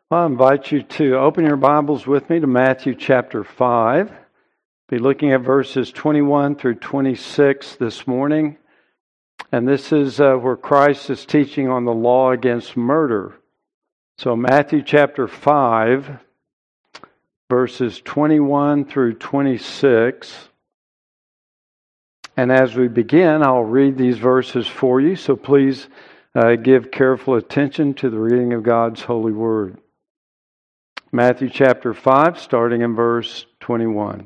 I invite you to open your Bibles with me to Matthew chapter 5. Be looking at verses 21 through 26 this morning. And this is where Christ is teaching on the law against murder. So Matthew chapter 5, verses 21 through 26. And as we begin, I'll read these verses for you. So please give careful attention to the reading of God's holy word. Matthew chapter 5, starting in verse 21.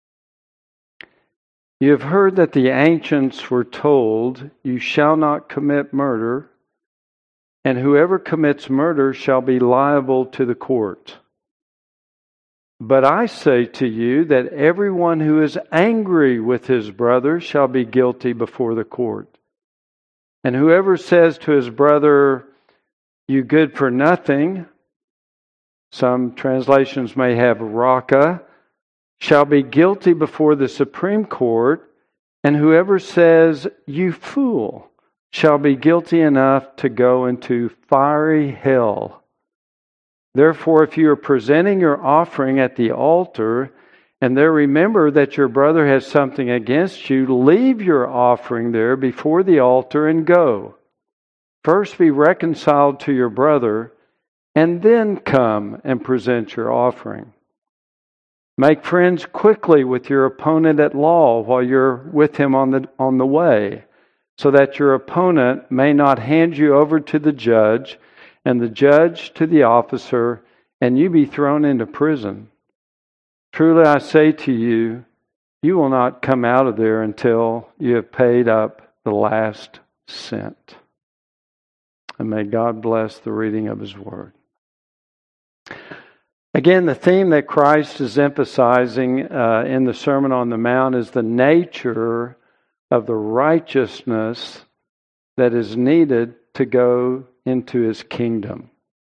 You have heard that the ancients were told, "You shall not commit murder, and whoever commits murder shall be liable to the court." But I say to you that everyone who is angry with his brother shall be guilty before the court. And whoever says to his brother, "You good for nothing," some translations may have raka, shall be guilty before the Supreme Court, and whoever says, "You fool," shall be guilty enough to go into fiery hell. Therefore, if you are presenting your offering at the altar, and there remember that your brother has something against you, leave your offering there before the altar and go. First be reconciled to your brother, and then come and present your offering. Make friends quickly with your opponent at law while you're with him on the way, so that your opponent may not hand you over to the judge, and the judge to the officer, and you be thrown into prison. Truly I say to you, you will not come out of there until you have paid up the last cent. And may God bless the reading of His Word. Again, the theme that Christ is emphasizing in the Sermon on the Mount is the nature of the righteousness that is needed to go into His kingdom.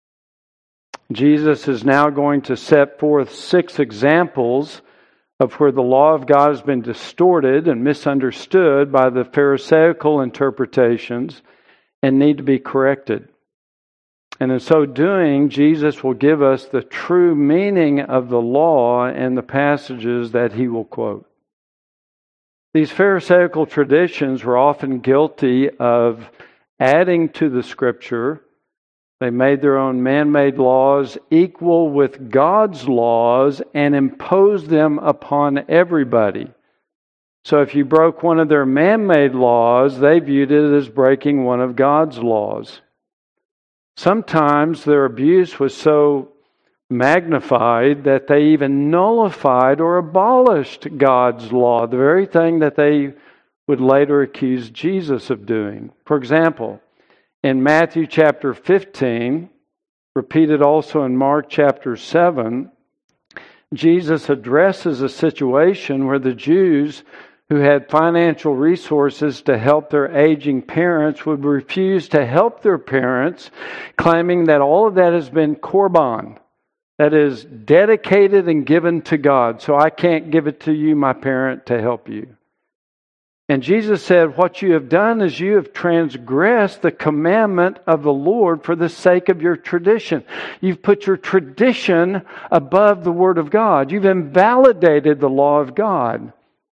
Jesus is now going to set forth 6 examples of where the law of God has been distorted and misunderstood by the Pharisaical interpretations and need to be corrected. And in so doing, Jesus will give us the true meaning of the law and the passages that He will quote. These Pharisaical traditions were often guilty of adding to the Scripture. They made their own man-made laws equal with God's laws and imposed them upon everybody. So if you broke one of their man-made laws, they viewed it as breaking one of God's laws. Sometimes their abuse was so magnified that they even nullified or abolished God's law, the very thing that they would later accuse Jesus of doing. For example, in Matthew chapter 15, repeated also in Mark chapter 7, Jesus addresses a situation where the Jews who had financial resources to help their aging parents would refuse to help their parents, claiming that all of that has been korban, that is dedicated and given to God. So I can't give it to you, my parent, to help you. And Jesus said, what you have done is you have transgressed the commandment of the Lord for the sake of your tradition. You've put your tradition above the Word of God. You've invalidated the law of God.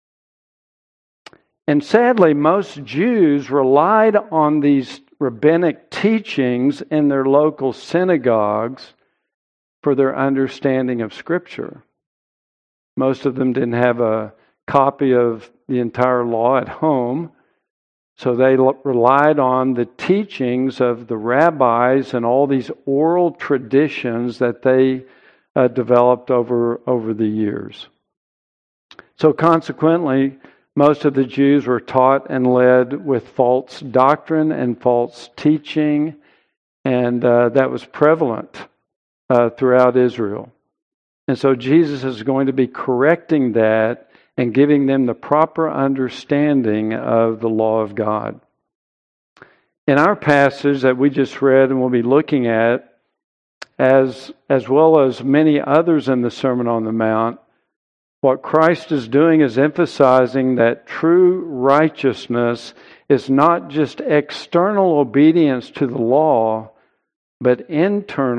And sadly, most Jews relied on these rabbinic teachings in their local synagogues for their understanding of Scripture. Most of them didn't have a copy of the entire law at home, so they relied on the teachings of the rabbis and all these oral traditions that they developed over the years. So consequently, most of the Jews were taught and led with false doctrine and false teaching, and that was prevalent throughout Israel. And so Jesus is going to be correcting that and giving them the proper understanding of the law of God. In our passage that we just read and we'll be looking at, as well as many others in the Sermon on the Mount, what Christ is doing is emphasizing that true righteousness is not just external obedience to the law, but internal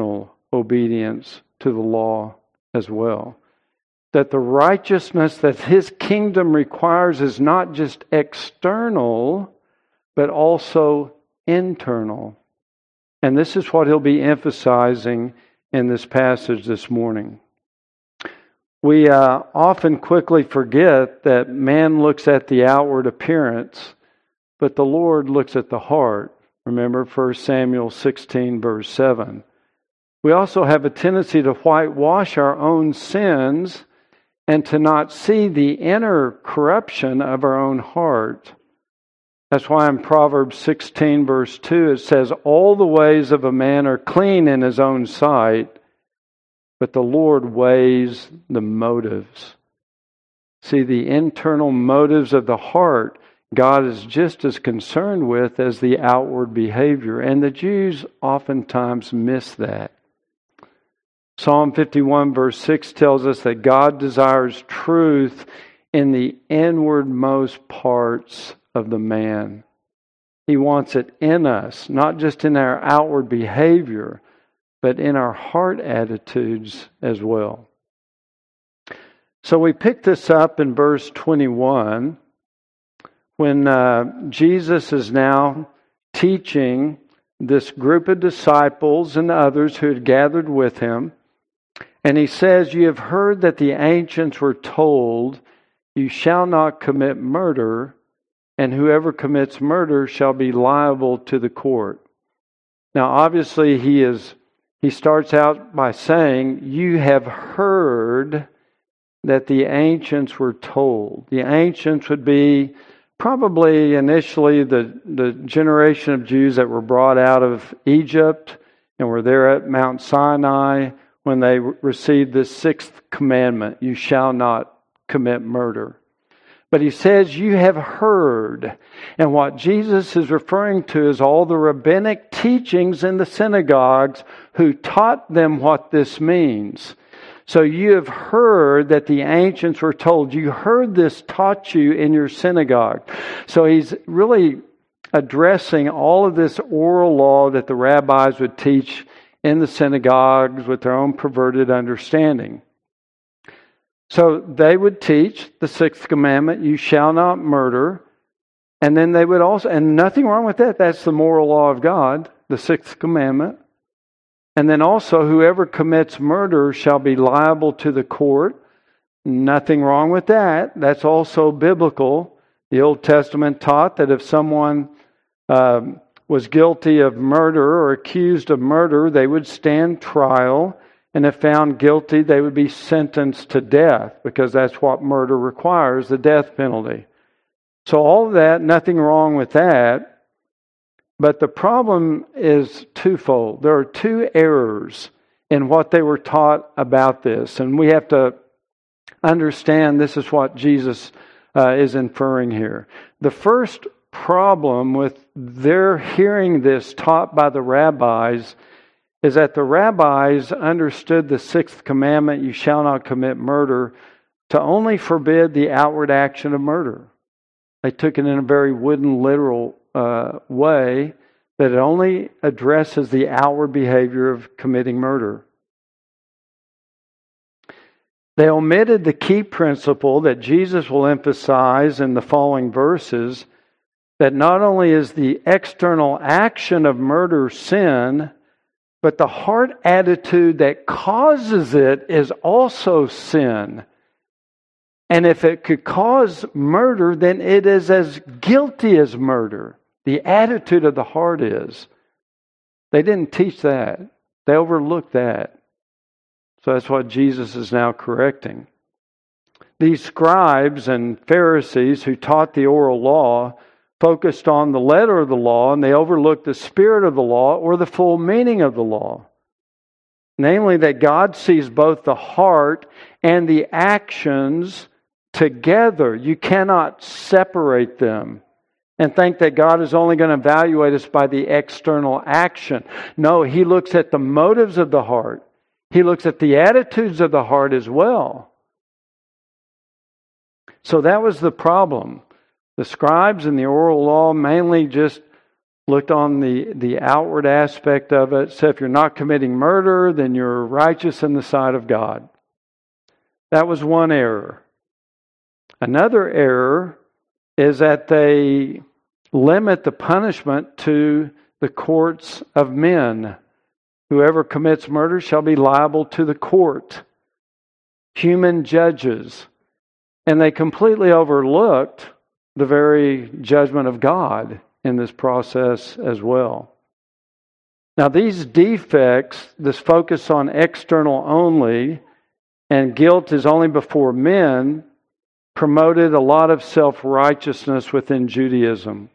obedience to the law as well. That the righteousness that His kingdom requires is not just external, but also internal. And this is what He'll be emphasizing in this passage this morning. We often quickly forget that man looks at the outward appearance, but the Lord looks at the heart. Remember 1 Samuel 16, verse 7. We also have a tendency to whitewash our own sins and to not see the inner corruption of our own heart. That's why in Proverbs 16, verse 2, it says, "All the ways of a man are clean in his own sight, but the Lord weighs the motives." See, the internal motives of the heart, God is just as concerned with as the outward behavior. And the Jews oftentimes miss that. Psalm 51 verse 6 tells us that God desires truth in the inwardmost parts of the man. He wants it in us, not just in our outward behavior, but in our heart attitudes as well. So we pick this up in verse 21 when Jesus is now teaching this group of disciples and others who had gathered with Him. And He says, "You have heard that the ancients were told, 'You shall not commit murder, and whoever commits murder shall be liable to the court.'" Now, obviously, he starts out by saying, "You have heard that the ancients were told." The ancients would be probably initially the generation of Jews that were brought out of Egypt and were there at Mount Sinai when they received the sixth commandment, "You shall not commit murder." But He says, "You have heard." And what Jesus is referring to is all the rabbinic teachings in the synagogues who taught them what this means. So you have heard that the ancients were told. You heard this taught you in your synagogue. So He's really addressing all of this oral law that the rabbis would teach in the synagogues with their own perverted understanding. So they would teach the sixth commandment, "You shall not murder." And then they would also, and nothing wrong with that, that's the moral law of God, the sixth commandment. And then also, "Whoever commits murder shall be liable to the court." Nothing wrong with that. That's also biblical. The Old Testament taught that if someone was guilty of murder or accused of murder, they would stand trial. And if found guilty, they would be sentenced to death, because that's what murder requires, the death penalty. So all of that, nothing wrong with that. But the problem is twofold. There are two errors in what they were taught about this. And we have to understand this is what Jesus is inferring here. The first problem with their hearing this taught by the rabbis is that the rabbis understood the sixth commandment, "You shall not commit murder," to only forbid the outward action of murder. They took it in a very wooden, literal way, that it only addresses the outward behavior of committing murder. They omitted the key principle that Jesus will emphasize in the following verses, that not only is the external action of murder sin, but the heart attitude that causes it is also sin. And if it could cause murder, then it is as guilty as murder. The attitude of the heart is. They didn't teach that. They overlooked that. So that's what Jesus is now correcting. These scribes and Pharisees who taught the oral law focused on the letter of the law, and they overlooked the spirit of the law or the full meaning of the law. Namely, that God sees both the heart and the actions together. You cannot separate them and think that God is only going to evaluate us by the external action. No, He looks at the motives of the heart. He looks at the attitudes of the heart as well. So that was the problem. The scribes and the oral law mainly just looked on the outward aspect of it, said if you're not committing murder, then you're righteous in the sight of God. That was one error. Another error is that they limit the punishment to the courts of men. Whoever commits murder shall be liable to the court, human judges. And they completely overlooked the very judgment of God in this process as well. Now, these defects, this focus on external only, and guilt is only before men, promoted a lot of self-righteousness within Judaism.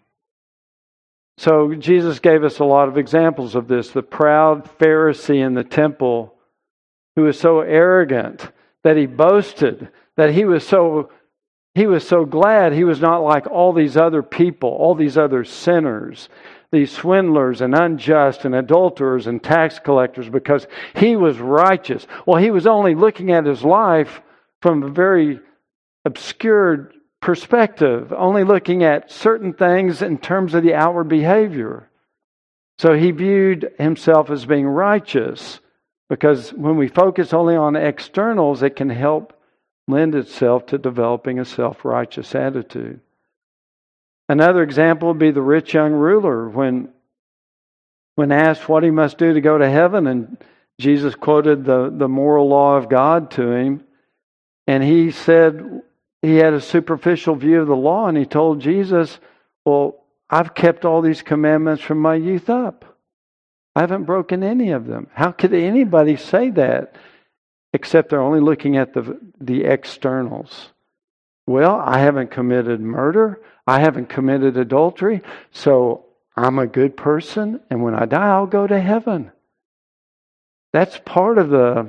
So Jesus gave us a lot of examples of this. The proud Pharisee in the temple who was so arrogant that he boasted, that he was so glad he was not like all these other people, all these other sinners, these swindlers and unjust and adulterers and tax collectors, because he was righteous. Well, he was only looking at his life from a very obscure perspective, only looking at certain things in terms of the outward behavior. So he viewed himself as being righteous, because when we focus only on externals, it can help lend itself to developing a self-righteous attitude. Another example would be the rich young ruler when asked what he must do to go to heaven, and Jesus quoted the moral law of God to him, and he said he had a superficial view of the law, and he told Jesus, well, I've kept all these commandments from my youth up. I haven't broken any of them. How could anybody say that? Except they're only looking at the externals. Well, I haven't committed murder. I haven't committed adultery. So I'm a good person. And when I die, I'll go to heaven. That's part of the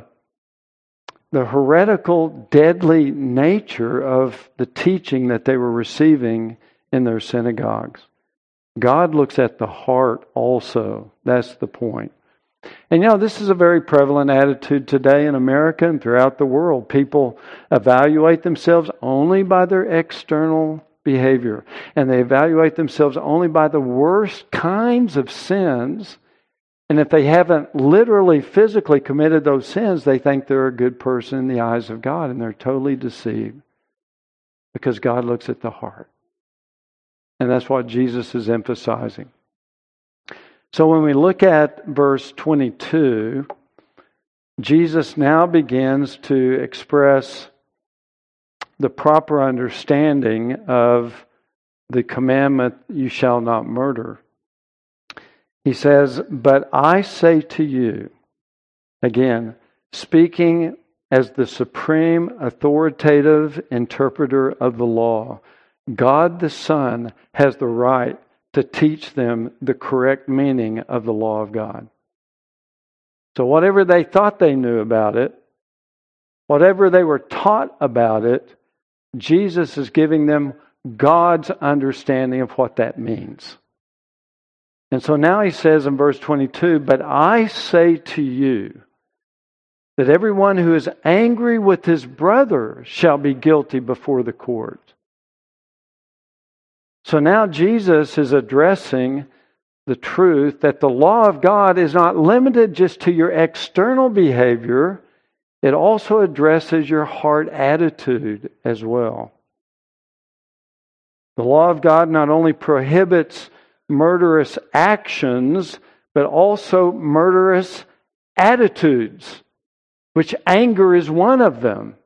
heretical, deadly nature of the teaching that they were receiving in their synagogues. God looks at the heart also. That's the point. And this is a very prevalent attitude today in America and throughout the world. People evaluate themselves only by their external behavior. And they evaluate themselves only by the worst kinds of sins. And if they haven't literally, physically committed those sins, they think they're a good person in the eyes of God. And they're totally deceived. Because God looks at the heart. And that's what Jesus is emphasizing. So when we look at verse 22, Jesus now begins to express the proper understanding of the commandment, you shall not murder. He says, but I say to you, again, speaking as the supreme authoritative interpreter of the law, God the Son has the right to teach them the correct meaning of the law of God. So whatever they thought they knew about it, whatever they were taught about it, Jesus is giving them God's understanding of what that means. And so now he says in verse 22, but I say to you that everyone who is angry with his brother shall be guilty before the court. So now Jesus is addressing the truth that the law of God is not limited just to your external behavior. It also addresses your heart attitude as well. The law of God not only prohibits murderous actions, but also murderous attitudes, which anger is one of them.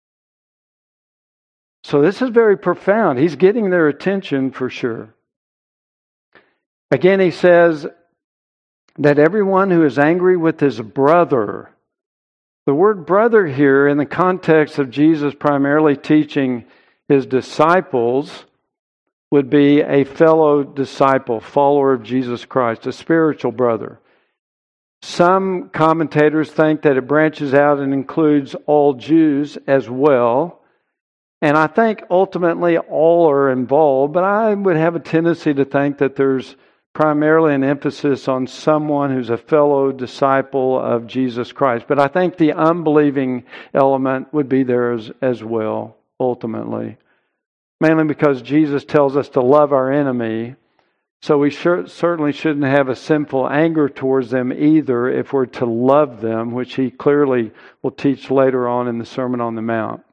So this is very profound. He's getting their attention for sure. Again, he says that everyone who is angry with his brother, the word brother here in the context of Jesus primarily teaching his disciples would be a fellow disciple, follower of Jesus Christ, a spiritual brother. Some commentators think that it branches out and includes all Jews as well. And I think ultimately all are involved, but I would have a tendency to think that there's primarily an emphasis on someone who's a fellow disciple of Jesus Christ. But I think the unbelieving element would be there as well, ultimately. Mainly because Jesus tells us to love our enemy. So we certainly shouldn't have a sinful anger towards them either if we're to love them, which he clearly will teach later on in the Sermon on the Mount.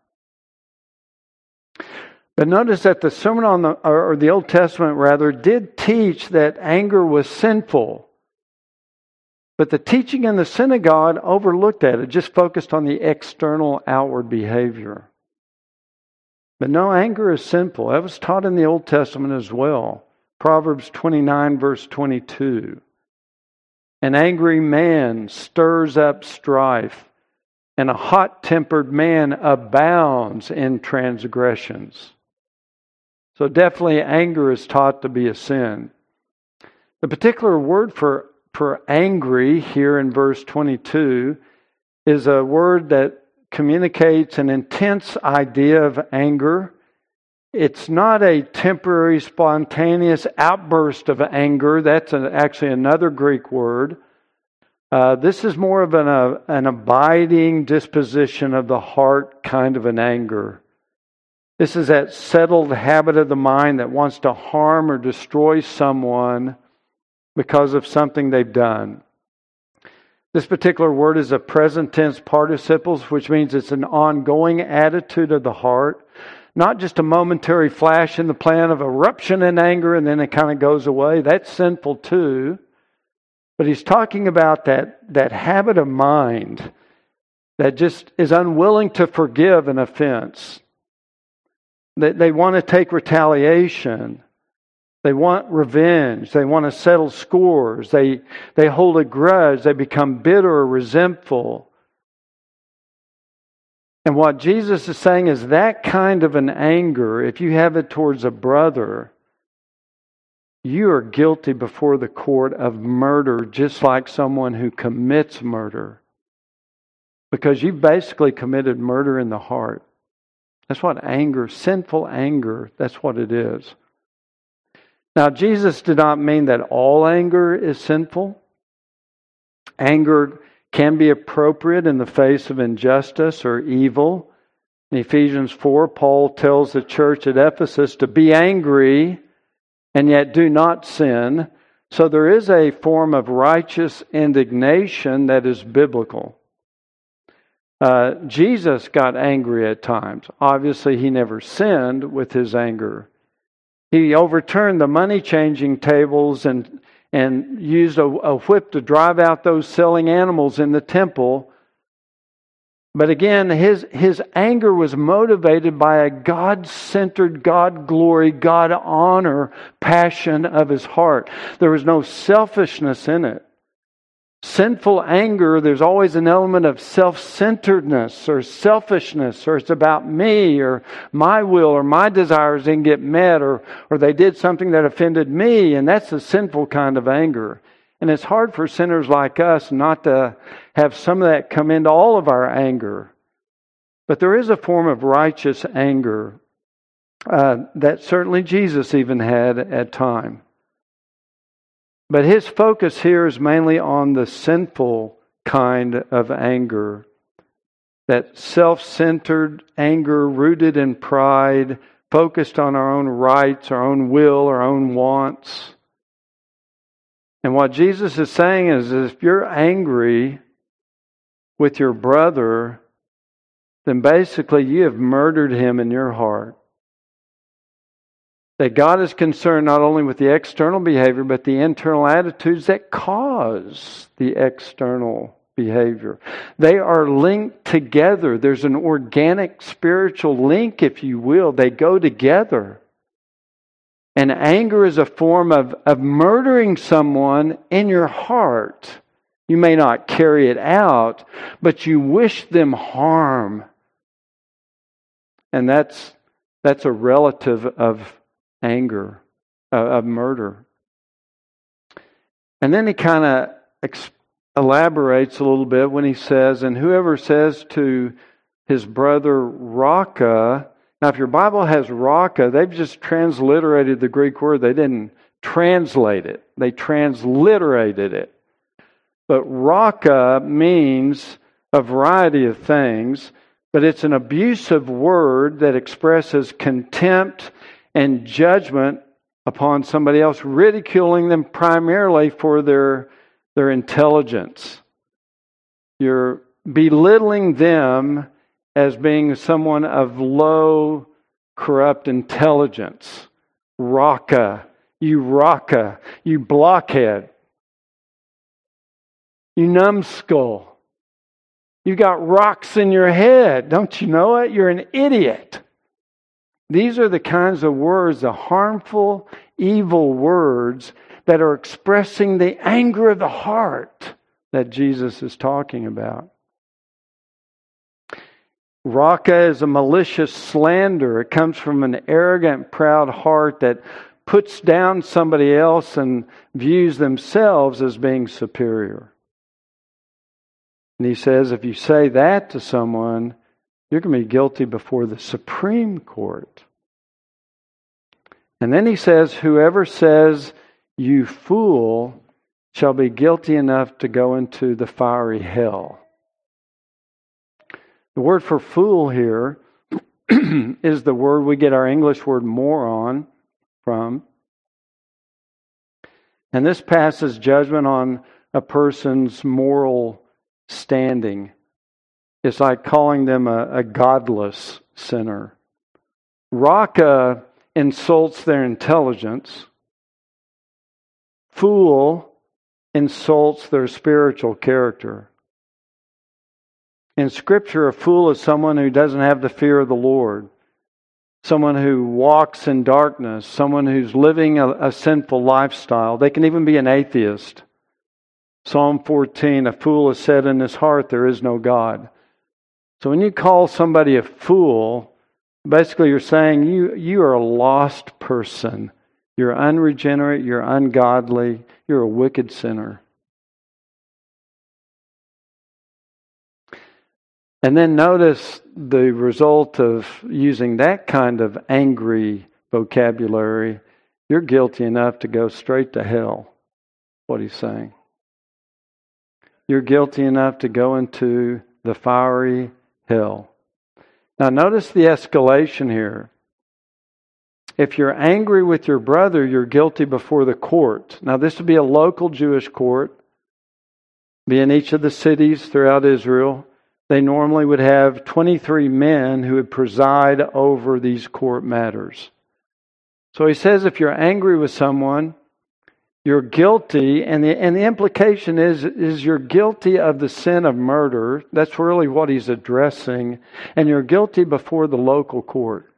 But notice that the Sermon on the Old Testament rather did teach that anger was sinful. But the teaching in the synagogue overlooked that. It just focused on the external outward behavior. But no, anger is sinful. That was taught in the Old Testament as well. Proverbs 29 verse 22. An angry man stirs up strife, and a hot-tempered man abounds in transgressions. So definitely anger is taught to be a sin. The particular word for angry here in verse 22 is a word that communicates an intense idea of anger. It's not a temporary, spontaneous outburst of anger. That's actually another Greek word. This is more of an abiding disposition of the heart kind of an anger. This is that settled habit of the mind that wants to harm or destroy someone because of something they've done. This particular word is a present tense participles, which means it's an ongoing attitude of the heart. Not just a momentary flash in the plan of eruption in anger and then it kind of goes away. That's sinful too. But he's talking about that habit of mind that just is unwilling to forgive an offense. They want to take retaliation. They want revenge. They want to settle scores. They hold a grudge. They become bitter or resentful. And what Jesus is saying is that kind of an anger, if you have it towards a brother, you are guilty before the court of murder, just like someone who commits murder. Because you've basically committed murder in the heart. That's what anger, sinful anger, that's what it is. Now, Jesus did not mean that all anger is sinful. Anger can be appropriate in the face of injustice or evil. In Ephesians 4, Paul tells the church at Ephesus to be angry and yet do not sin. So there is a form of righteous indignation that is biblical. Jesus got angry at times. Obviously, he never sinned with his anger. He overturned the money-changing tables and used a whip to drive out those selling animals in the temple. But again, his anger was motivated by a God-centered, God-glory, God-honor passion of his heart. There was no selfishness in it. Sinful anger, there's always an element of self-centeredness or selfishness, or it's about me or my will or my desires didn't get met, or they did something that offended me, and that's a sinful kind of anger. And it's hard for sinners like us not to have some of that come into all of our anger. But there is a form of righteous anger that certainly Jesus even had at times. But his focus here is mainly on the sinful kind of anger. That self-centered anger rooted in pride, focused on our own rights, our own will, our own wants. And what Jesus is saying is if you're angry with your brother, then basically you have murdered him in your heart. That God is concerned not only with the external behavior, but the internal attitudes that cause the external behavior. They are linked together. There's an organic spiritual link, if you will. They go together. And anger is a form of murdering someone in your heart. You may not carry it out, but you wish them harm. And that's a relative of anger, of murder. And then he kind of elaborates a little bit when he says, and whoever says to his brother Raka. Now if your Bible has Raka, they've just transliterated the Greek word. They didn't translate it. They transliterated it. But Raka means a variety of things, but it's an abusive word that expresses contempt and judgment upon somebody else, ridiculing them primarily for their intelligence. You're belittling them as being someone of low, corrupt intelligence. Raka, you blockhead. You numbskull. You got rocks in your head. Don't you know it? You're an idiot. These are the kinds of words, the harmful, evil words that are expressing the anger of the heart that Jesus is talking about. Raka is a malicious slander. It comes from an arrogant, proud heart that puts down somebody else and views themselves as being superior. And he says, if you say that to someone, you're going to be guilty before the Supreme Court. And then he says, whoever says, you fool, shall be guilty enough to go into the fiery hell. The word for fool here is the word we get our English word moron from. And this passes judgment on a person's moral standing. It's like calling them a godless sinner. Raka insults their intelligence. Fool insults their spiritual character. In Scripture, a fool is someone who doesn't have the fear of the Lord. Someone who walks in darkness. Someone who's living a sinful lifestyle. They can even be an atheist. Psalm 14, a fool has said in his heart, there is no God. So when you call somebody a fool, basically you're saying you are a lost person. You're unregenerate, you're ungodly, you're a wicked sinner. And then notice the result of using that kind of angry vocabulary. You're guilty enough to go straight to hell. What he's saying. You're guilty enough to go into the fiery hell. Now notice the escalation here. If you're angry with your brother, you're guilty before the court. Now this would be a local Jewish court. Be in each of the cities throughout Israel. They normally would have 23 men who would preside over these court matters. So he says if you're angry with someone, you're guilty, and the implication is you're guilty of the sin of murder. That's really what he's addressing. And you're guilty before the local court.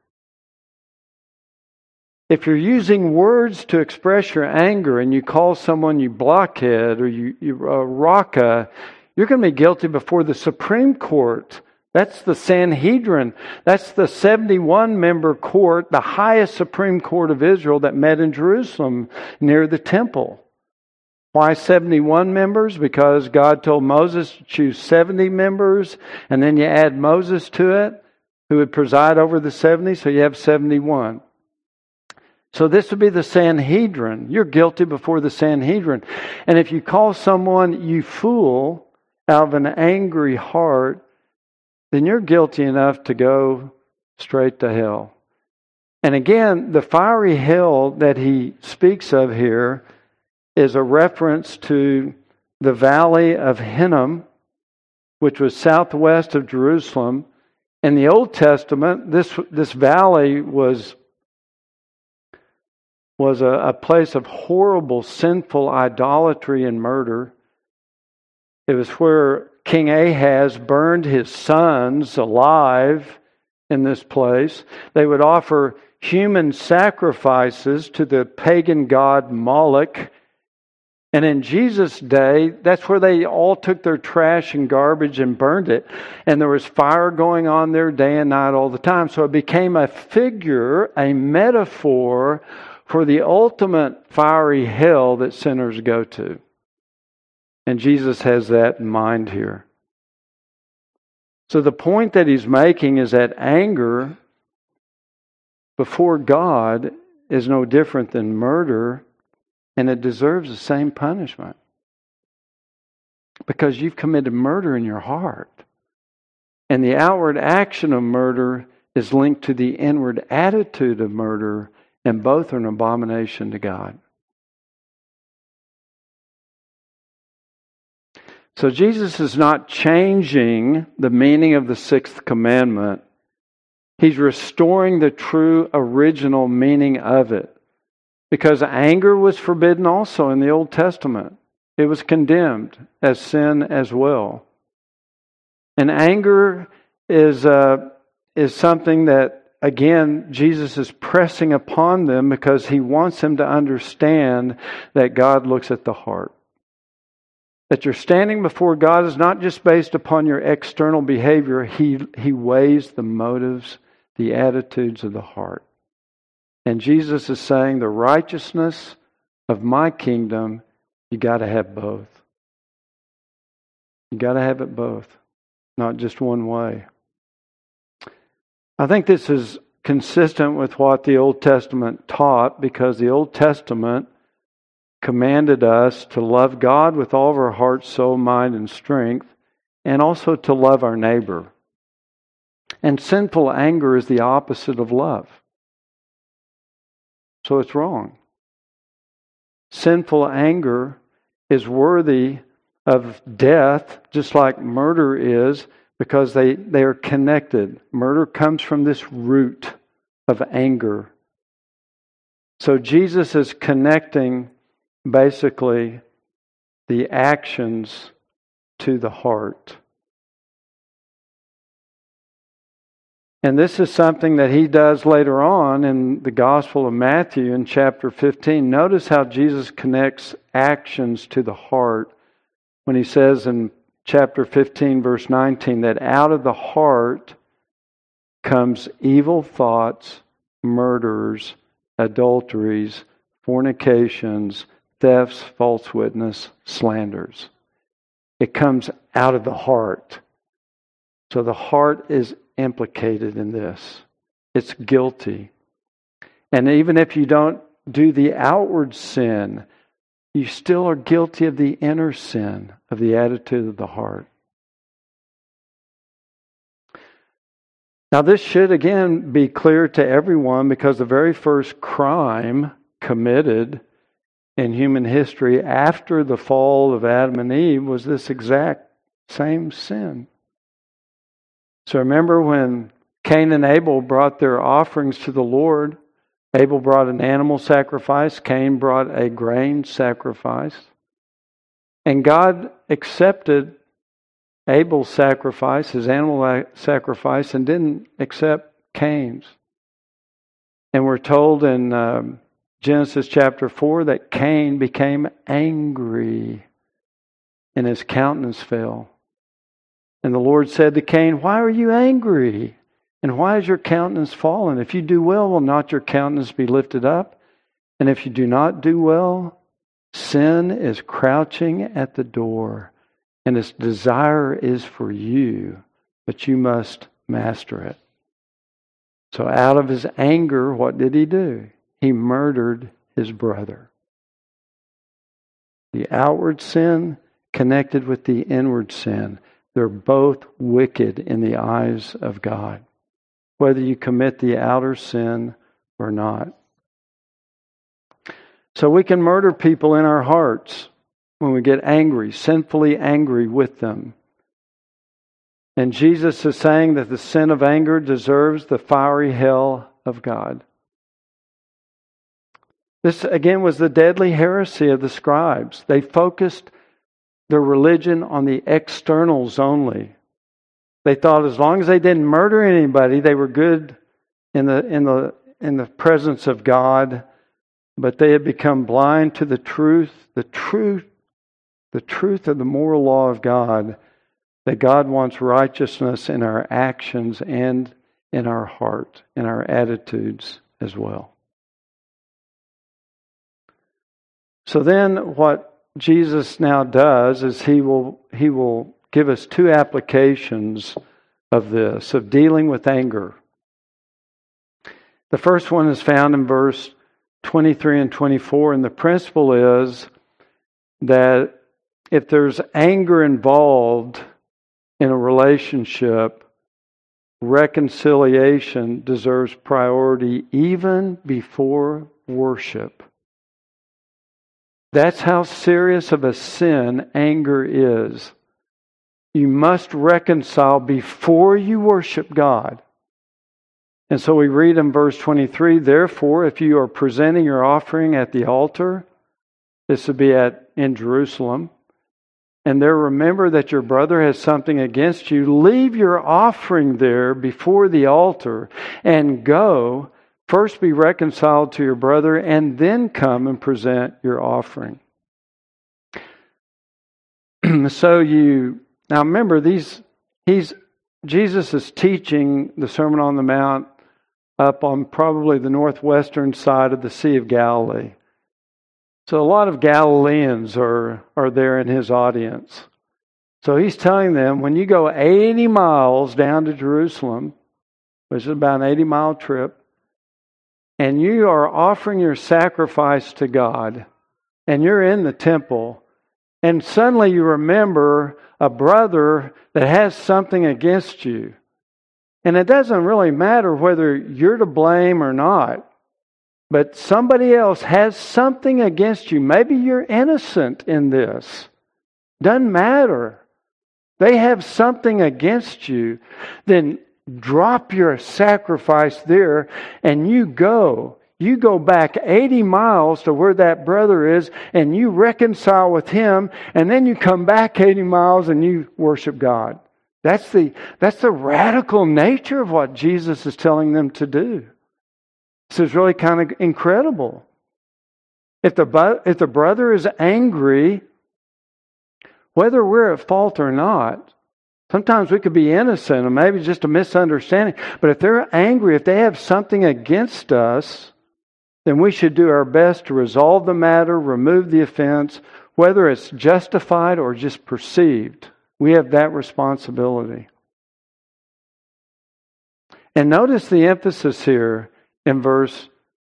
If you're using words to express your anger and you call someone you blockhead or you raka, you're going to be guilty before the Supreme Court. That's the Sanhedrin. That's the 71-member court, the highest Supreme Court of Israel that met in Jerusalem near the temple. Why 71 members? Because God told Moses to choose 70 members, and then you add Moses to it, who would preside over the 70, so you have 71. So this would be the Sanhedrin. You're guilty before the Sanhedrin. And if you call someone you fool out of an angry heart, then you're guilty enough to go straight to hell. And again, the fiery hell that he speaks of here is a reference to the valley of Hinnom, which was southwest of Jerusalem. In the Old Testament, this valley was a place of horrible, sinful idolatry and murder. It was where King Ahaz burned his sons alive in this place. They would offer human sacrifices to the pagan god Moloch. And in Jesus' day, that's where they all took their trash and garbage and burned it. And there was fire going on there day and night all the time. So it became a figure, a metaphor for the ultimate fiery hell that sinners go to. And Jesus has that in mind here. So the point that he's making is that anger before God is no different than murder, and it deserves the same punishment. Because you've committed murder in your heart. And the outward action of murder is linked to the inward attitude of murder and both are an abomination to God. So Jesus is not changing the meaning of the sixth commandment. He's restoring the true original meaning of it. Because anger was forbidden also in the Old Testament. It was condemned as sin as well. And anger is something that, again, Jesus is pressing upon them because He wants them to understand that God looks at the heart. That your standing before God is not just based upon your external behavior. He weighs the motives, the attitudes of the heart. And Jesus is saying the righteousness of my kingdom, you got to have both. You got to have it both, not just one way. I think this is consistent with what the Old Testament taught, because the Old Testament commanded us to love God with all of our heart, soul, mind, and strength, and also to love our neighbor. And sinful anger is the opposite of love. So it's wrong. Sinful anger is worthy of death, just like murder is, because they are connected. Murder comes from this root of anger. So Jesus is connecting basically the actions to the heart. And this is something that He does later on in the Gospel of Matthew in chapter 15. Notice how Jesus connects actions to the heart when He says in chapter 15, verse 19, that out of the heart comes evil thoughts, murders, adulteries, fornications, thefts, false witness, slanders. It comes out of the heart. So the heart is implicated in this. It's guilty. And even if you don't do the outward sin, you still are guilty of the inner sin, of the attitude of the heart. Now this should again be clear to everyone, because the very first crime committed in human history after the fall of Adam and Eve was this exact same sin. So remember when Cain and Abel brought their offerings to the Lord, Abel brought an animal sacrifice, Cain brought a grain sacrifice. And God accepted Abel's sacrifice, his animal sacrifice, and didn't accept Cain's. And we're told in Genesis chapter 4 that Cain became angry and his countenance fell. And the Lord said to Cain, "Why are you angry? And why is your countenance fallen? If you do well, will not your countenance be lifted up? And if you do not do well, sin is crouching at the door, and its desire is for you, but you must master it." So out of his anger, what did he do? He murdered his brother. The outward sin connected with the inward sin. They're both wicked in the eyes of God, whether you commit the outer sin or not. So we can murder people in our hearts when we get angry, sinfully angry with them. And Jesus is saying that the sin of anger deserves the fiery hell of God. This, again, was the deadly heresy of the scribes. They focused their religion on the externals only. They thought as long as they didn't murder anybody, they were good in the presence of God. But they had become blind to the truth of the moral law of God, that God wants righteousness in our actions and in our heart, in our attitudes as well. So then what Jesus now does is He will give us two applications of this, of dealing with anger. The first one is found in verse 23 and 24, and the principle is that if there's anger involved in a relationship, reconciliation deserves priority even before worship. That's how serious of a sin anger is. You must reconcile before you worship God. And so we read in verse 23, therefore, if you are presenting your offering at the altar, this would be in Jerusalem, and there remember that your brother has something against you, leave your offering there before the altar and go. First be reconciled to your brother and then come and present your offering. Now remember, Jesus is teaching the Sermon on the Mount up on probably the northwestern side of the Sea of Galilee. So a lot of Galileans are there in his audience. So he's telling them, when you go 80 miles down to Jerusalem, which is about an 80-mile trip, and you are offering your sacrifice to God, and you're in the temple, and suddenly you remember a brother that has something against you. And it doesn't really matter whether you're to blame or not, but somebody else has something against you. Maybe you're innocent in this. Doesn't matter. They have something against you. Then drop your sacrifice there and you go. You go back 80 miles to where that brother is and you reconcile with him, and then you come back 80 miles and you worship God. That's the radical nature of what Jesus is telling them to do. This is really kind of incredible. If the brother is angry, whether we're at fault or not, sometimes we could be innocent or maybe just a misunderstanding. But if they're angry, if they have something against us, then we should do our best to resolve the matter, remove the offense, whether it's justified or just perceived. We have that responsibility. And notice the emphasis here in verse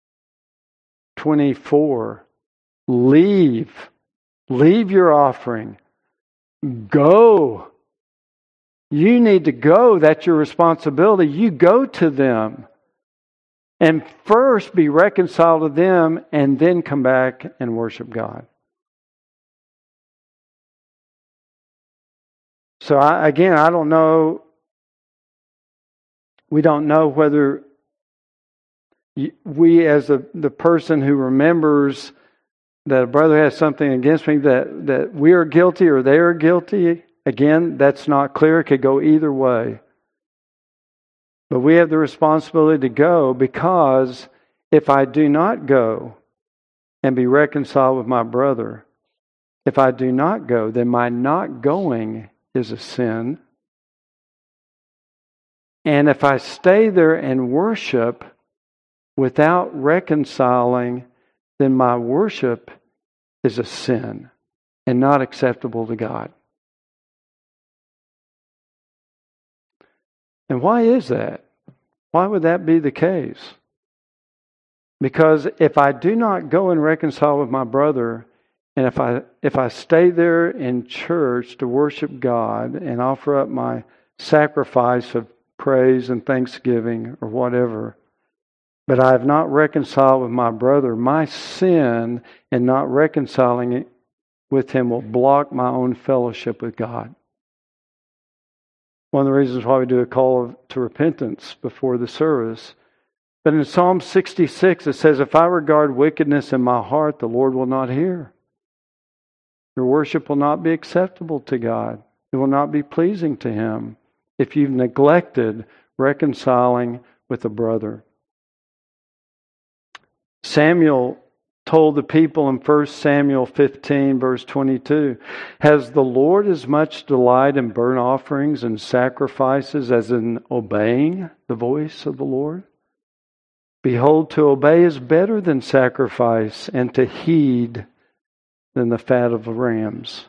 24. Leave your offering. Go. You need to go. That's your responsibility. You go to them. And first be reconciled to them and then come back and worship God. So I don't know. We don't know whether we, as the person who remembers that a brother has something against me, that we are guilty or they are guilty. Again, that's not clear. It could go either way. But we have the responsibility to go, because if I do not go and be reconciled with my brother, if I do not go, then my not going is a sin. And if I stay there and worship without reconciling, then my worship is a sin and not acceptable to God. And why is that? Why would that be the case? Because if I do not go and reconcile with my brother, and if I stay there in church to worship God and offer up my sacrifice of praise and thanksgiving or whatever, but I have not reconciled with my brother, my sin in not reconciling it with him will block my own fellowship with God. One of the reasons why we do a call to repentance before the service. But in Psalm 66 it says, if I regard wickedness in my heart, the Lord will not hear. Your worship will not be acceptable to God. It will not be pleasing to Him if you've neglected reconciling with a brother. Samuel told the people in 1 Samuel 15, verse 22, has the Lord as much delight in burnt offerings and sacrifices as in obeying the voice of the Lord? Behold, to obey is better than sacrifice, and to heed than the fat of rams.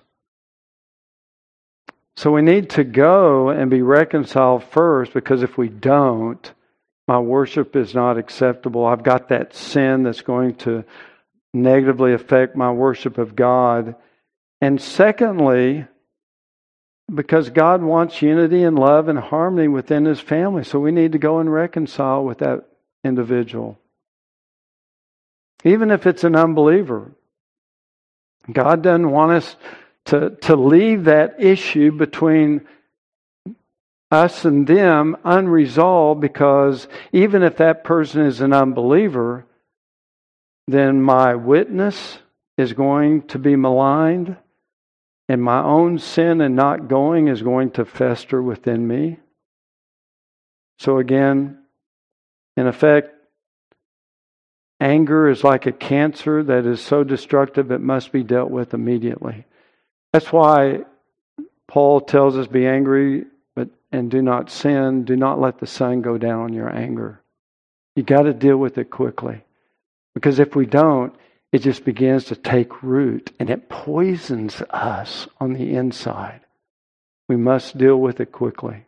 So we need to go and be reconciled first, because if we don't, my worship is not acceptable. I've got that sin that's going to negatively affect my worship of God. And secondly, because God wants unity and love and harmony within His family. So we need to go and reconcile with that individual. Even if it's an unbeliever. God doesn't want us to leave that issue between us and them unresolved, because even if that person is an unbeliever, then my witness is going to be maligned, and my own sin and not going is going to fester within me. So again, in effect, anger is like a cancer that is so destructive it must be dealt with immediately. That's why Paul tells us, be angry and do not sin. Do not let the sun go down on your anger. You got to deal with it quickly. Because if we don't, it just begins to take root and it poisons us on the inside. We must deal with it quickly.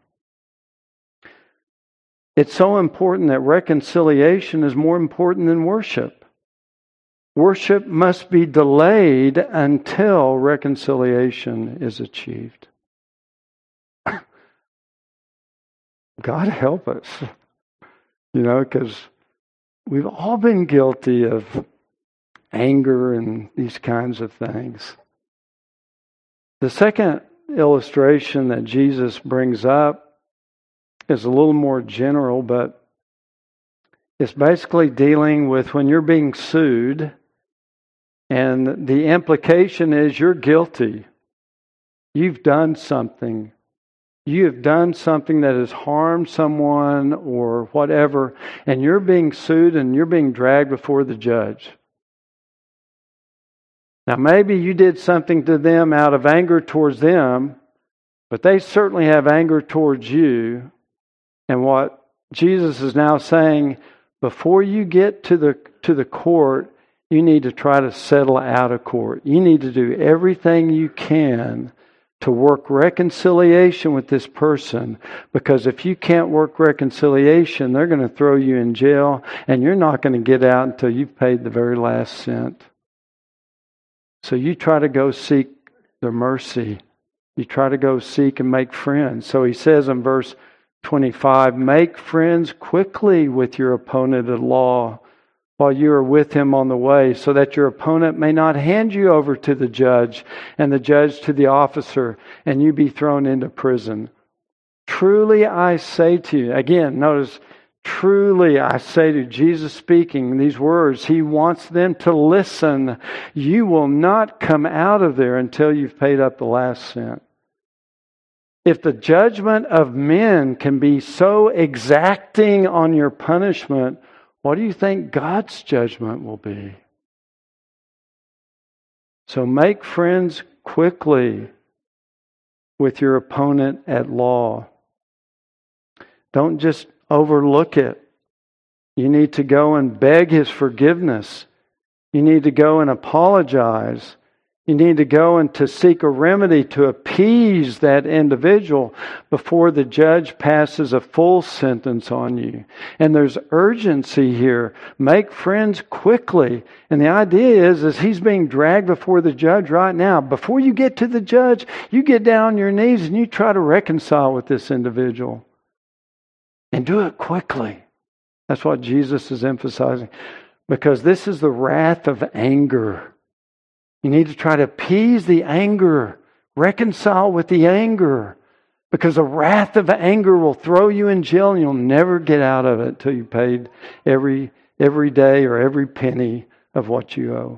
It's so important that reconciliation is more important than worship. Worship must be delayed until reconciliation is achieved. God help us. Because we've all been guilty of anger and these kinds of things. The second illustration that Jesus brings up is a little more general, but it's basically dealing with when you're being sued, and the implication is you're guilty. You've done something. You have done something that has harmed someone or whatever, and you're being sued and you're being dragged before the judge. Now, maybe you did something to them out of anger towards them, but they certainly have anger towards you. And what Jesus is now saying, before you get to the court, you need to try to settle out of court. You need to do everything you can to work reconciliation with this person, because if you can't work reconciliation, they're going to throw you in jail, and you're not going to get out until you've paid the very last cent. So you try to go seek their mercy. You try to go seek and make friends. So he says in verse 25, make friends quickly with your opponent at law while you are with him on the way, so that your opponent may not hand you over to the judge, and the judge to the officer, and you be thrown into prison. Truly I say to you, again, notice, truly I say to you, Jesus speaking these words, He wants them to listen. You will not come out of there until you've paid up the last cent. If the judgment of men can be so exacting on your punishment, what do you think God's judgment will be? So make friends quickly with your opponent at law. Don't just overlook it. You need to go and beg his forgiveness. You need to go and apologize. You need to go and to seek a remedy to appease that individual before the judge passes a full sentence on you. And there's urgency here. Make friends quickly. And the idea is he's being dragged before the judge right now. Before you get to the judge, you get down on your knees and you try to reconcile with this individual. And do it quickly. That's what Jesus is emphasizing. Because this is the wrath of anger. You need to try to appease the anger, reconcile with the anger, because the wrath of anger will throw you in jail and you'll never get out of it until you paid every day or every penny of what you owe.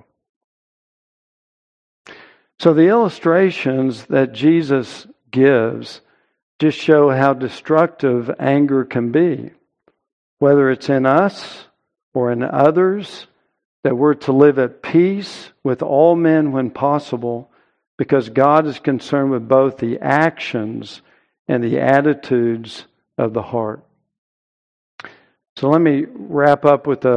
So the illustrations that Jesus gives just show how destructive anger can be, whether it's in us or in others. That we're to live at peace with all men when possible, because God is concerned with both the actions and the attitudes of the heart. So let me wrap up with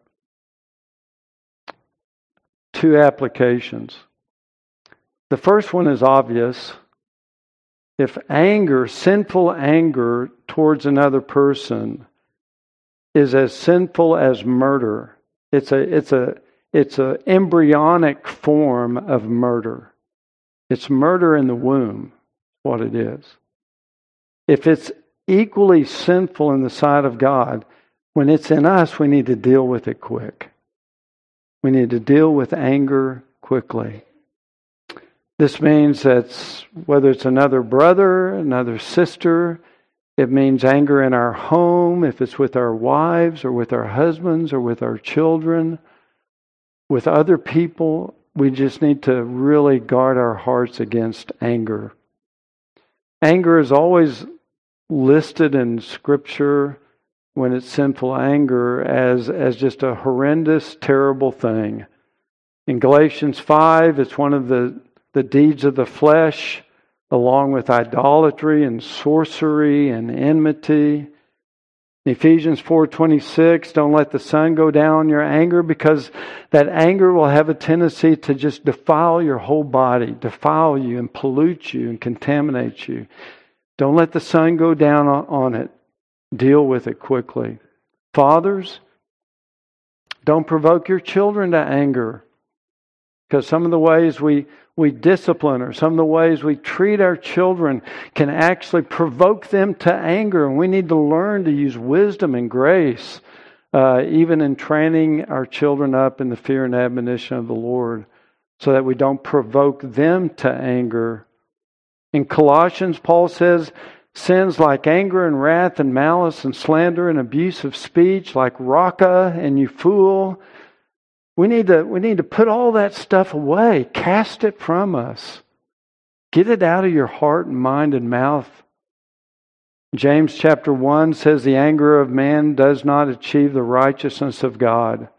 two applications. The first one is obvious. If anger, sinful anger towards another person, is as sinful as murder, it's a embryonic form of murder. It's murder in the womb, what it is. If it's equally sinful in the sight of God, when it's in us, we need to deal with it quick. We need to deal with anger quickly. This means that whether it's another brother, another sister, it means anger in our home, if it's with our wives or with our husbands or with our children, with other people, we just need to really guard our hearts against anger. Anger is always listed in Scripture, when it's sinful anger, as just a horrendous, terrible thing. In Galatians 5, it's one of the deeds of the flesh, along with idolatry and sorcery and enmity. In Ephesians 4:26, don't let the sun go down on your anger, because that anger will have a tendency to just defile your whole body, defile you and pollute you and contaminate you. Don't let the sun go down on it. Deal with it quickly. Fathers, don't provoke your children to anger, because some of the ways we discipline, or some of the ways we treat our children, can actually provoke them to anger. And we need to learn to use wisdom and grace, even in training our children up in the fear and admonition of the Lord, so that we don't provoke them to anger. In Colossians, Paul says, sins like anger and wrath and malice and slander and abusive speech, like raca and you fool. We need to put all that stuff away. Cast it from us. Get it out of your heart and mind and mouth. James chapter 1 says the anger of man does not achieve the righteousness of God.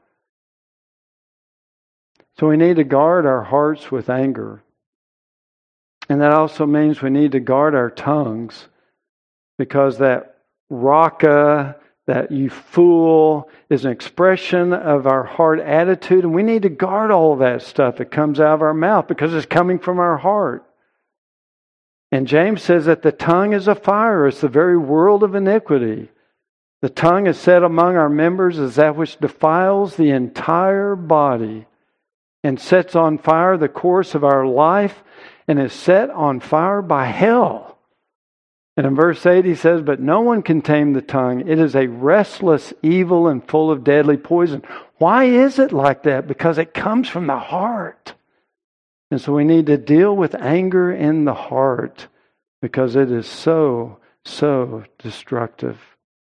So we need to guard our hearts with anger. And that also means we need to guard our tongues, because that raca, that you fool, is an expression of our heart attitude. And we need to guard all of that stuff that comes out of our mouth, because it's coming from our heart. And James says that the tongue is a fire. It's the very world of iniquity. The tongue is set among our members as that which defiles the entire body and sets on fire the course of our life, and is set on fire by hell. And in verse 8 he says, but no one can tame the tongue. It is a restless evil and full of deadly poison. Why is it like that? Because it comes from the heart. And so we need to deal with anger in the heart, because it is so destructive.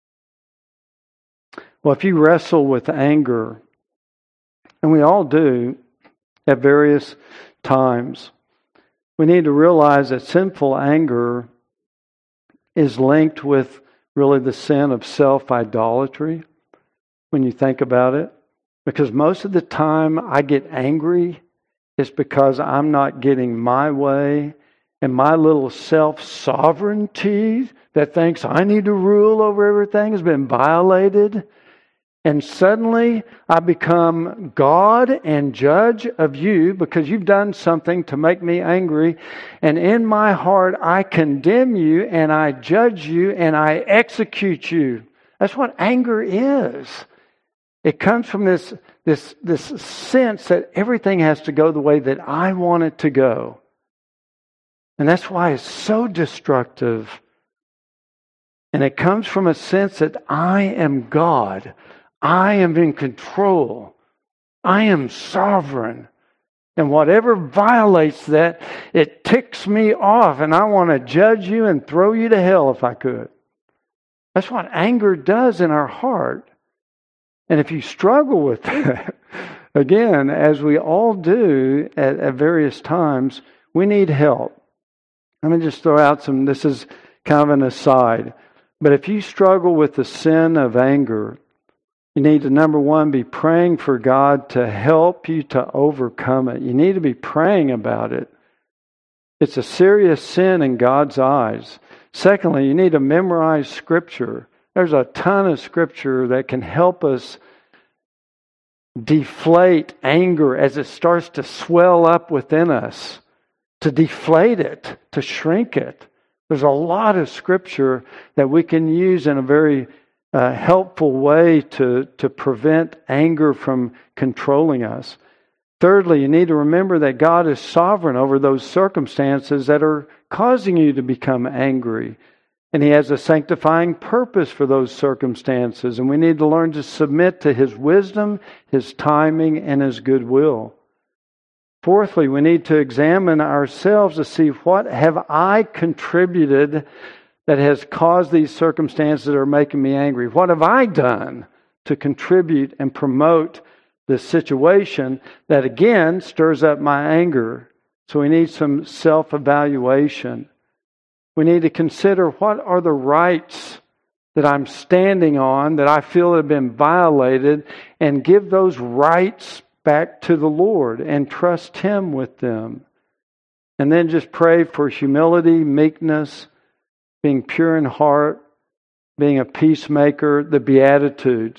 Well, if you wrestle with anger, and we all do at various times, we need to realize that sinful anger is linked with really the sin of self-idolatry, when you think about it. Because most of the time I get angry, it's because I'm not getting my way, and my little self-sovereignty that thinks I need to rule over everything has been violated. And suddenly I become God and judge of you because you've done something to make me angry. And in my heart I condemn you and I judge you and I execute you. That's what anger is. It comes from this sense that everything has to go the way that I want it to go. And that's why it's so destructive. And it comes from a sense that I am God. I am in control. I am sovereign. And whatever violates that, it ticks me off, and I want to judge you and throw you to hell if I could. That's what anger does in our heart. And if you struggle with that, again, as we all do at various times, we need help. Let me just throw out this is kind of an aside. But if you struggle with the sin of anger, you need to, number one, be praying for God to help you to overcome it. You need to be praying about it. It's a serious sin in God's eyes. Secondly, you need to memorize Scripture. There's a ton of Scripture that can help us deflate anger as it starts to swell up within us, to deflate it, to shrink it. There's a lot of Scripture that we can use in a very helpful way to prevent anger from controlling us. Thirdly, you need to remember that God is sovereign over those circumstances that are causing you to become angry. And He has a sanctifying purpose for those circumstances. And we need to learn to submit to His wisdom, His timing, and His goodwill. Fourthly, we need to examine ourselves to see, what have I contributed that has caused these circumstances that are making me angry? What have I done to contribute and promote this situation that again stirs up my anger? So we need some self-evaluation. We need to consider, what are the rights that I'm standing on that I feel have been violated, and give those rights back to the Lord and trust Him with them. And then just pray for humility, meekness, being pure in heart, being a peacemaker, the Beatitudes,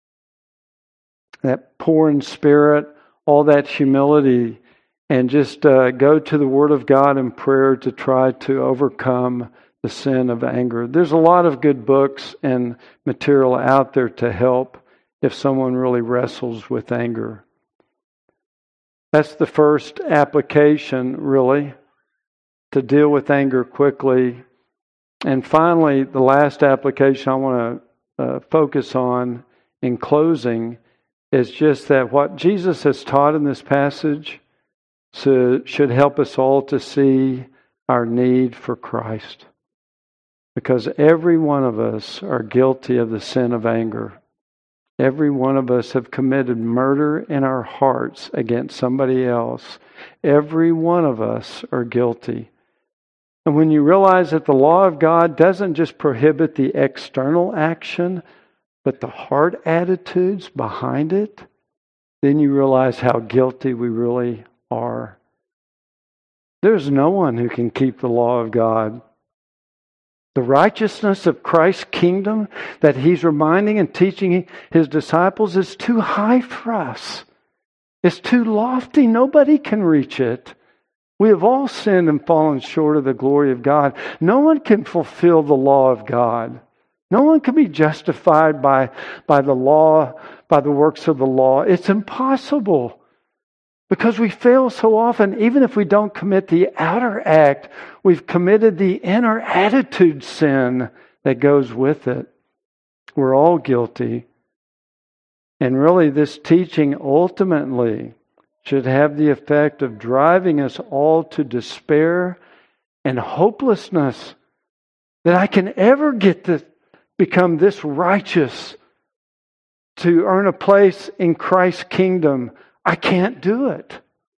that poor in spirit, all that humility, and just go to the Word of God in prayer to try to overcome the sin of anger. There's a lot of good books and material out there to help if someone really wrestles with anger. That's the first application, really, to deal with anger quickly. And finally, the last application I want to focus on in closing is just that what Jesus has taught in this passage should help us all to see our need for Christ. Because every one of us are guilty of the sin of anger. Every one of us have committed murder in our hearts against somebody else. Every one of us are guilty. And when you realize that the law of God doesn't just prohibit the external action, but the heart attitudes behind it, then you realize how guilty we really are. There's no one who can keep the law of God. The righteousness of Christ's kingdom that He's reminding and teaching His disciples is too high for us. It's too lofty. Nobody can reach it. We have all sinned and fallen short of the glory of God. No one can fulfill the law of God. No one can be justified by the law, by the works of the law. It's impossible. Because we fail so often, even if we don't commit the outer act, we've committed the inner attitude sin that goes with it. We're all guilty. And really, this teaching ultimately should have the effect of driving us all to despair and hopelessness, that I can ever become this righteous to earn a place in Christ's kingdom. I can't do it.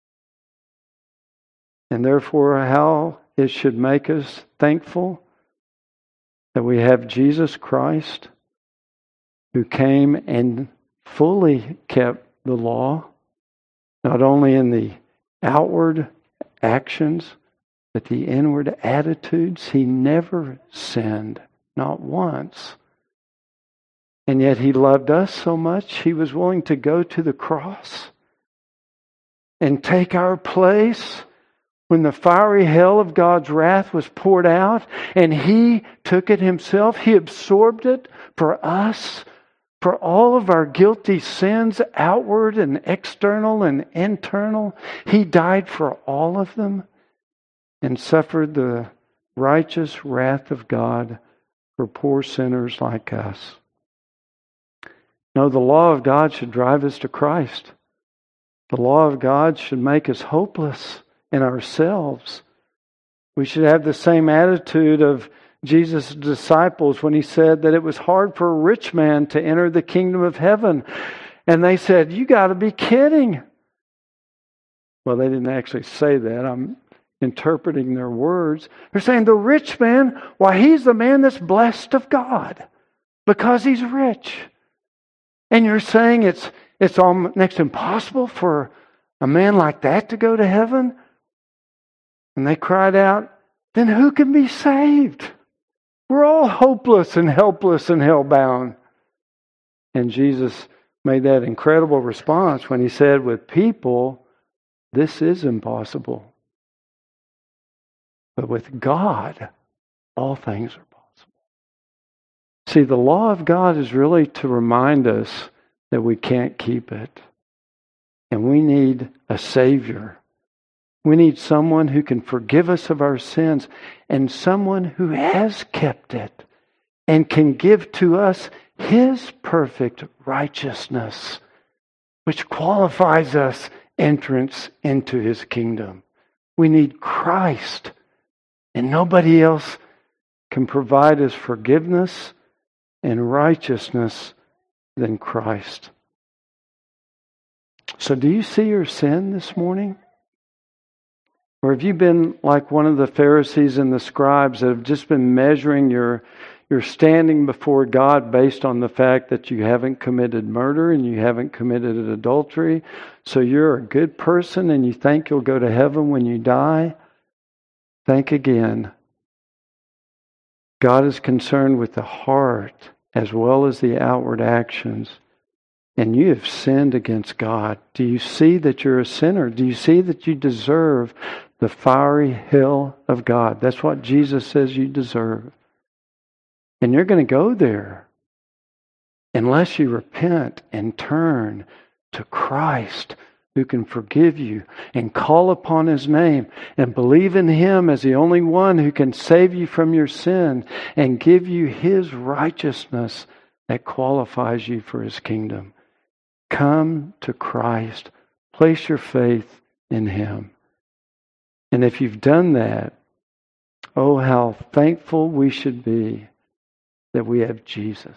And therefore, how it should make us thankful that we have Jesus Christ, who came and fully kept the law, not only in the outward actions, but the inward attitudes. He never sinned, not once. And yet He loved us so much, He was willing to go to the cross and take our place when the fiery hell of God's wrath was poured out, and He took it Himself. He absorbed it for us, for all of our guilty sins, outward and external and internal. He died for all of them and suffered the righteous wrath of God for poor sinners like us. No, the law of God should drive us to Christ. The law of God should make us hopeless in ourselves. We should have the same attitude of Jesus' disciples when He said that it was hard for a rich man to enter the kingdom of heaven. And they said, "You got to be kidding." Well, they didn't actually say that. I'm interpreting their words. They're saying the rich man, why, he's the man that's blessed of God because he's rich. And you're saying it's almost next to impossible for a man like that to go to heaven? And they cried out, "Then who can be saved? We're all hopeless and helpless and hell-bound." And Jesus made that incredible response when He said, with people, this is impossible. But with God, all things are possible. See, the law of God is really to remind us that we can't keep it. And we need a Savior. We need someone who can forgive us of our sins and someone who has kept it and can give to us His perfect righteousness, which qualifies us entrance into His kingdom. We need Christ, and nobody else can provide us forgiveness and righteousness than Christ. So do you see your sin this morning? Or have you been like one of the Pharisees and the scribes that have just been measuring your standing before God based on the fact that you haven't committed murder and you haven't committed adultery, so you're a good person and you think you'll go to heaven when you die? Think again. God is concerned with the heart as well as the outward actions. And you have sinned against God. Do you see that you're a sinner? Do you see that you deserve the fiery hell of God? That's what Jesus says you deserve. And you're going to go there unless you repent and turn to Christ, who can forgive you, and call upon His name and believe in Him as the only one who can save you from your sin and give you His righteousness that qualifies you for His kingdom. Come to Christ. Place your faith in Him. And if you've done that, oh, how thankful we should be that we have Jesus.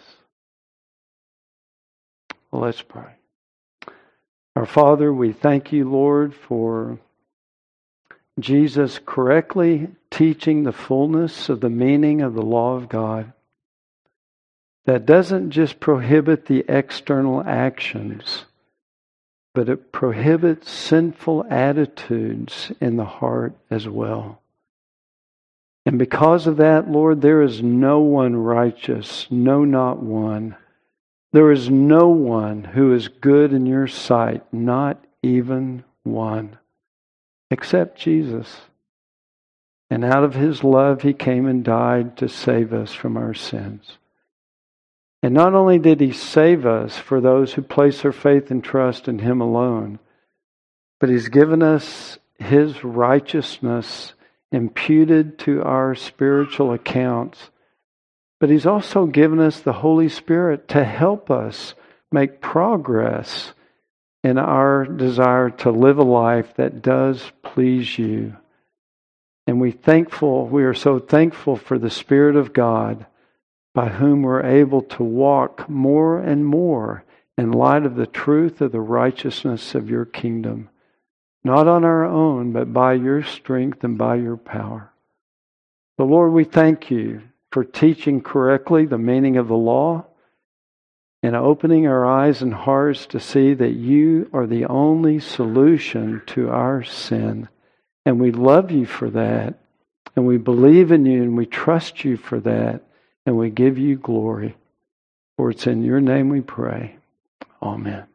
Well, let's pray. Our Father, we thank you, Lord, for Jesus correctly teaching the fullness of the meaning of the law of God. That doesn't just prohibit the external actions, but it prohibits sinful attitudes in the heart as well. And because of that, Lord, there is no one righteous, no, not one. There is no one who is good in your sight, not even one, except Jesus. And out of His love, He came and died to save us from our sins. And not only did He save us for those who place their faith and trust in Him alone, but He's given us His righteousness imputed to our spiritual accounts. But He's also given us the Holy Spirit to help us make progress in our desire to live a life that does please You. And we are so thankful for the Spirit of God, by whom we're able to walk more and more in light of the truth of the righteousness of Your kingdom. Not on our own, but by Your strength and by Your power. So Lord, we thank You for teaching correctly the meaning of the law and opening our eyes and hearts to see that You are the only solution to our sin. And we love You for that. And we believe in You and we trust You for that. And we give You glory. For it's in Your name we pray. Amen.